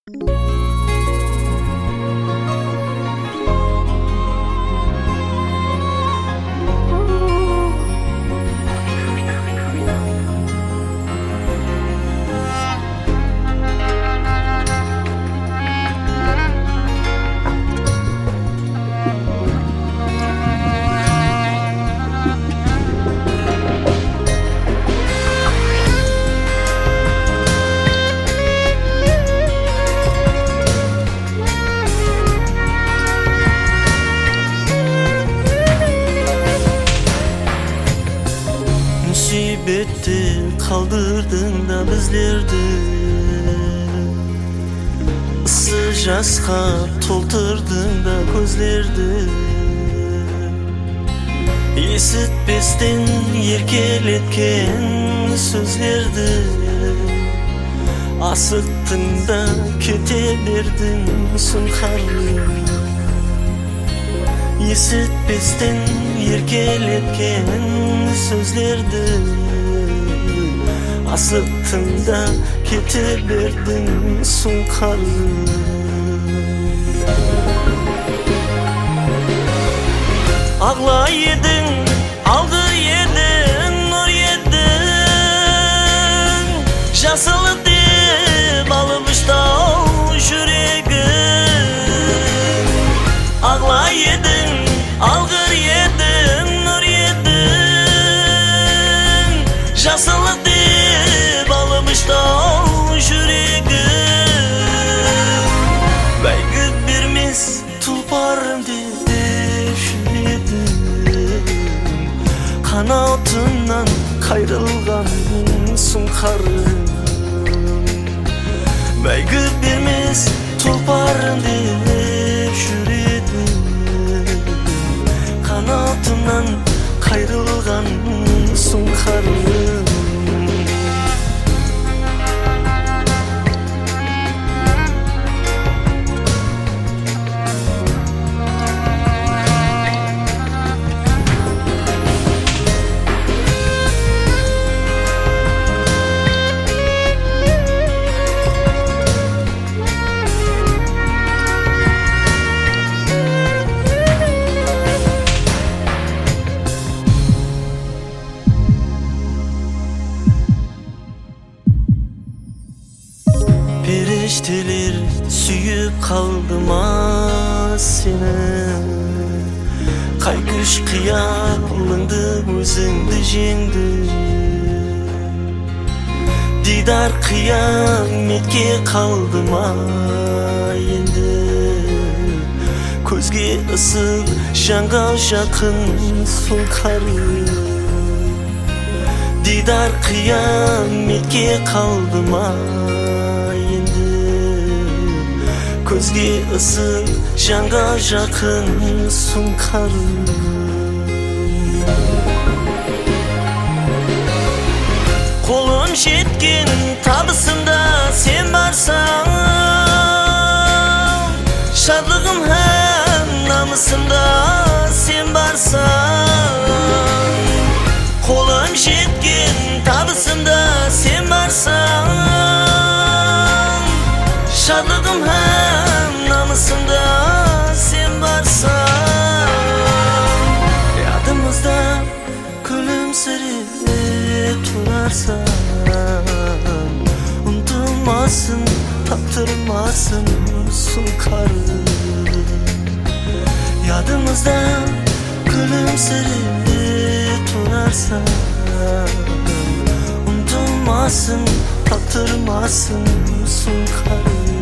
Musibetте kaldırdın da bizlerdi, ısı жасқа толтырдың да көздерді. Есітпестен еркелеткен сөздерді, асықтың да кете бердің сұңқарлы. Есітпестен еркелеткен сөздерді, асықтың да кете бердің сұңқарлы. Ağla yedin, algı yedin, nur yedin, жасылы деп алыбышта жүрегің. Ağla yedin, algır yedin, nur yedin, жасылы деп алыбышта жүрегің. Бәйгі бермес тұлпарым деп қанатынан қайрылған сұңқарым. Бәйгі бермес тұлпарым деп жүреді, қанатынан қайрылған сұңқарым. Періштелер сүйіп қалды ма сені, қай күш қиялыңды өзіңді жеңді. Дидар қияметке қалды ма енді, көзге ысып жанға жақын сұңқарым. Дидар қияметке қалды ма енді, көзге ысып жанға жақын сұңқарым. Қолым жеткен табысымда сен барсаң, шатлығым һәм намысымда сен барсаң. Қолым жеткен табысымда сен барсаң, шатлығым һәм намысымда сен барсаң. Ядымызда күлімсіреп тұрарсың, ұмытылмасын, таптырмасын сұңқарым. Ядымызда күлімсіреп тұрарсың, ұмытылмасын, таптырмасын сұңқарым.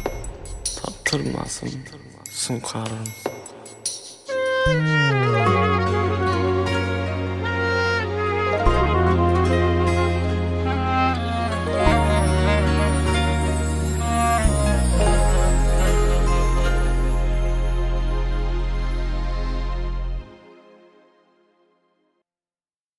Таптырмасын сұңқарым.